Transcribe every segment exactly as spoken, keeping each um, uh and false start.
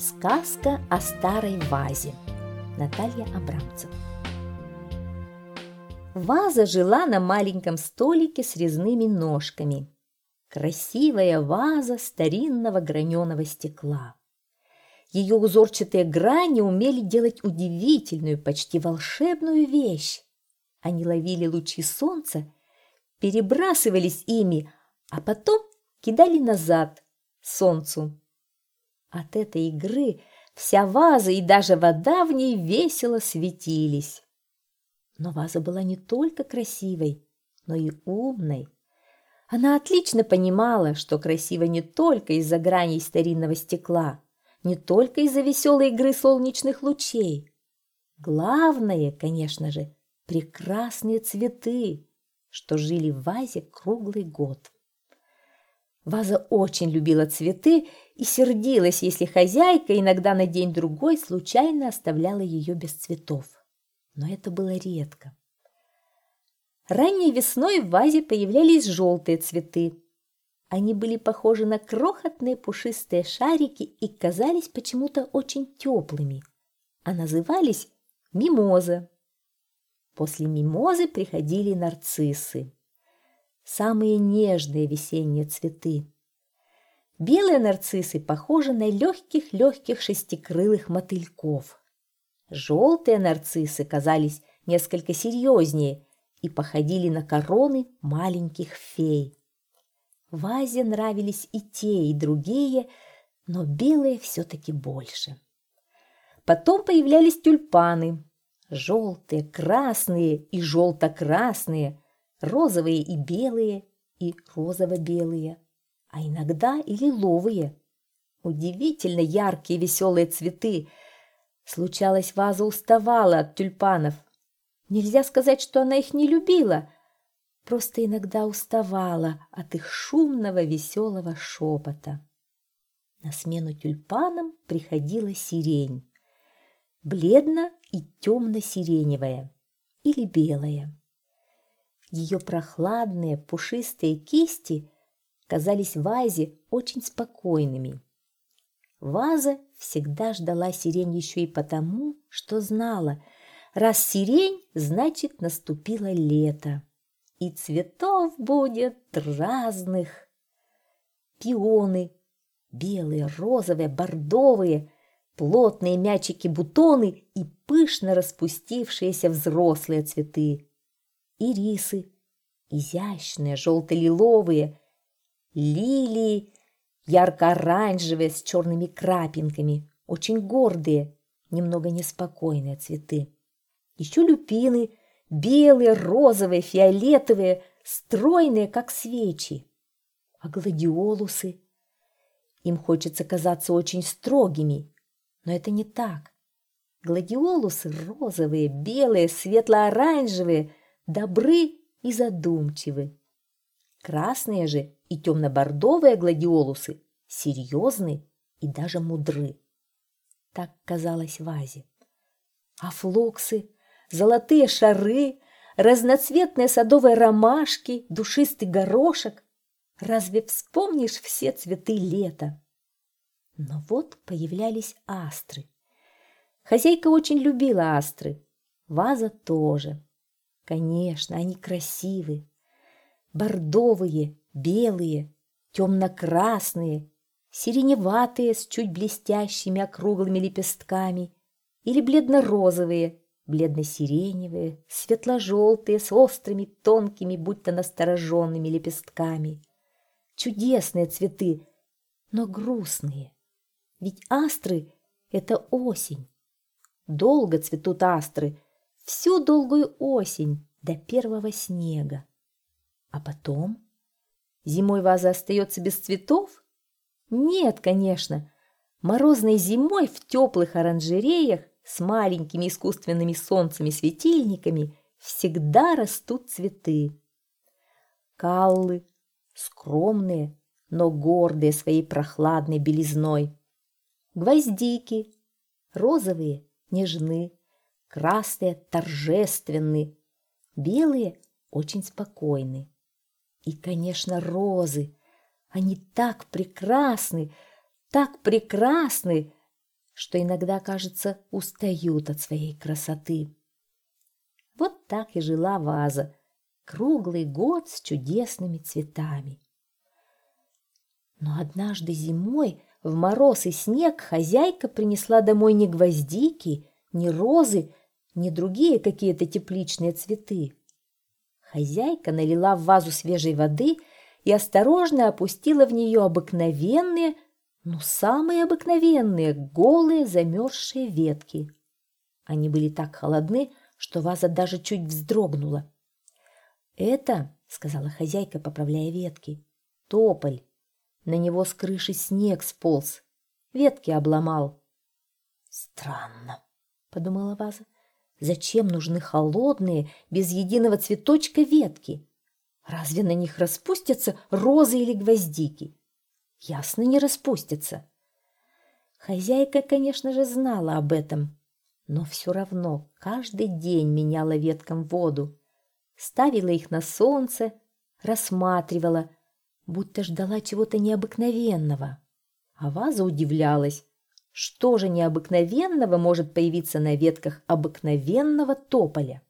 Сказка о старой вазе. Наталья Абрамцева. Ваза жила на маленьком столике с резными ножками. Красивая ваза старинного граненого стекла. Ее узорчатые грани умели делать удивительную, почти волшебную вещь. Они ловили лучи солнца, перебрасывались ими, а потом кидали назад солнцу. От этой игры вся ваза и даже вода в ней весело светились. Но ваза была не только красивой, но и умной. Она отлично понимала, что красиво не только из-за граней старинного стекла, не только из-за веселой игры солнечных лучей. Главное, конечно же, прекрасные цветы, что жили в вазе круглый год. Ваза очень любила цветы и сердилась, если хозяйка иногда на день-другой случайно оставляла ее без цветов. Но это было редко. Ранней весной в вазе появлялись желтые цветы. Они были похожи на крохотные пушистые шарики и казались почему-то очень теплыми, а назывались мимоза. После мимозы приходили нарциссы. Самые нежные весенние цветы. Белые нарциссы похожи на легких-легких шестикрылых мотыльков. Желтые нарциссы казались несколько серьезнее и походили на короны маленьких фей. Вазе нравились и те, и другие, но белые все-таки больше. Потом появлялись тюльпаны. Желтые, красные и желто-красные, розовые и белые, и розово-белые, а иногда и лиловые. Удивительно яркие веселые цветы. Случалось, ваза уставала от тюльпанов. Нельзя сказать, что она их не любила, просто иногда уставала от их шумного веселого шепота. На смену тюльпанам приходила сирень, бледно- и темно-сиреневая или белая. Ее прохладные пушистые кисти казались вазе очень спокойными. Ваза всегда ждала сирень еще и потому, что знала, раз сирень, значит, наступило лето, и цветов будет разных. Пионы, белые, розовые, бордовые, плотные мячики-бутоны и пышно распустившиеся взрослые цветы. Ирисы, изящные, желто-лиловые, лилии, ярко-оранжевые с черными крапинками, очень гордые, немного неспокойные цветы. Еще люпины, белые, розовые, фиолетовые, стройные, как свечи. А гладиолусы? Им хочется казаться очень строгими, но это не так. Гладиолусы розовые, белые, светло-оранжевые, добры и задумчивы. Красные же и темно-бордовые гладиолусы серьезны и даже мудры. Так казалось вазе. А флоксы, золотые шары, разноцветные садовые ромашки, душистый горошек. Разве вспомнишь все цветы лета? Но вот появлялись астры. Хозяйка очень любила астры. Ваза тоже. Конечно, они красивы. Бордовые, белые, темно-красные, сиреневатые с чуть блестящими округлыми лепестками или бледно-розовые, бледно-сиреневые, светло-желтые с острыми, тонкими, будто настороженными лепестками. Чудесные цветы, но грустные. Ведь астры – это осень. Долго цветут астры, всю долгую осень до первого снега. А потом? Зимой ваза остается без цветов? Нет, конечно. Морозной зимой в теплых оранжереях с маленькими искусственными солнцами-светильниками всегда растут цветы. Каллы, скромные, но гордые своей прохладной белизной. Гвоздики, розовые, нежны, красные, торжественны, белые, очень спокойны. И, конечно, розы. Они так прекрасны, так прекрасны, что иногда, кажется, устают от своей красоты. Вот так и жила ваза круглый год с чудесными цветами. Но однажды зимой в мороз и снег хозяйка принесла домой не гвоздики, не розы, не другие какие-то тепличные цветы. Хозяйка налила в вазу свежей воды и осторожно опустила в нее обыкновенные, ну самые обыкновенные, голые замерзшие ветки. Они были так холодны, что ваза даже чуть вздрогнула. «Это, — сказала хозяйка, поправляя ветки, — тополь. На него с крыши снег сполз, ветки обломал». «Странно, — подумала ваза, — зачем нужны холодные, без единого цветочка ветки? Разве на них распустятся розы или гвоздики? Ясно, не распустятся». Хозяйка, конечно же, знала об этом, но все равно каждый день меняла веткам воду, ставила их на солнце, рассматривала, будто ждала чего-то необыкновенного. А ваза удивлялась, что же необыкновенного может появиться на ветках обыкновенного тополя.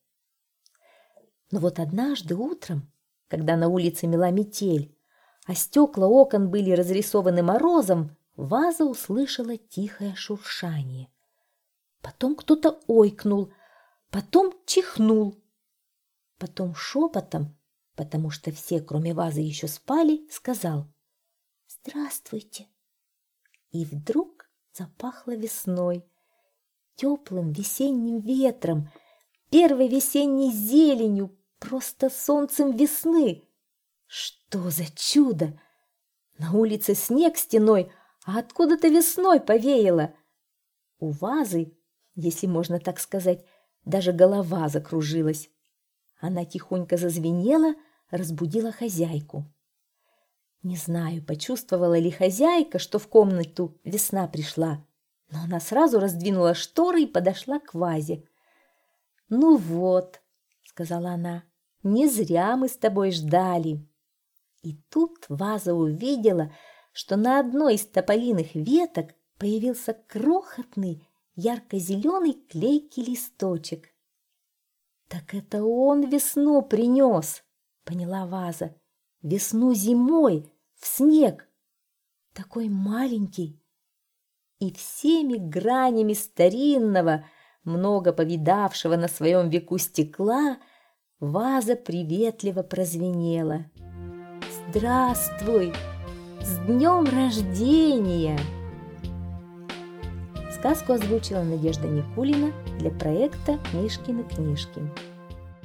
Но вот однажды утром, когда на улице мела метель, а стекла окон были разрисованы морозом, ваза услышала тихое шуршание. Потом кто-то ойкнул, потом чихнул, потом шепотом, потому что все, кроме вазы, еще спали, сказал: «Здравствуйте». И вдруг запахло весной, теплым весенним ветром, первой весенней зеленью, просто солнцем весны. Что за чудо! На улице снег стеной, а откуда-то весной повеяло. У вазы, если можно так сказать, даже голова закружилась. Она тихонько зазвенела, разбудила хозяйку. Не знаю, почувствовала ли хозяйка, что в комнату весна пришла, но она сразу раздвинула шторы и подошла к вазе. «Ну вот», — сказала она, — «не зря мы с тобой ждали». И тут ваза увидела, что на одной из тополиных веток появился крохотный ярко-зеленый клейкий листочек. «Так это он весну принес», — поняла ваза, — «весну зимой, в снег, такой маленький». И всеми гранями старинного, много повидавшего на своем веку стекла, ваза приветливо прозвенела: «Здравствуй! С днем рождения!» Сказку озвучила Надежда Никулина для проекта «Мишкины книжки».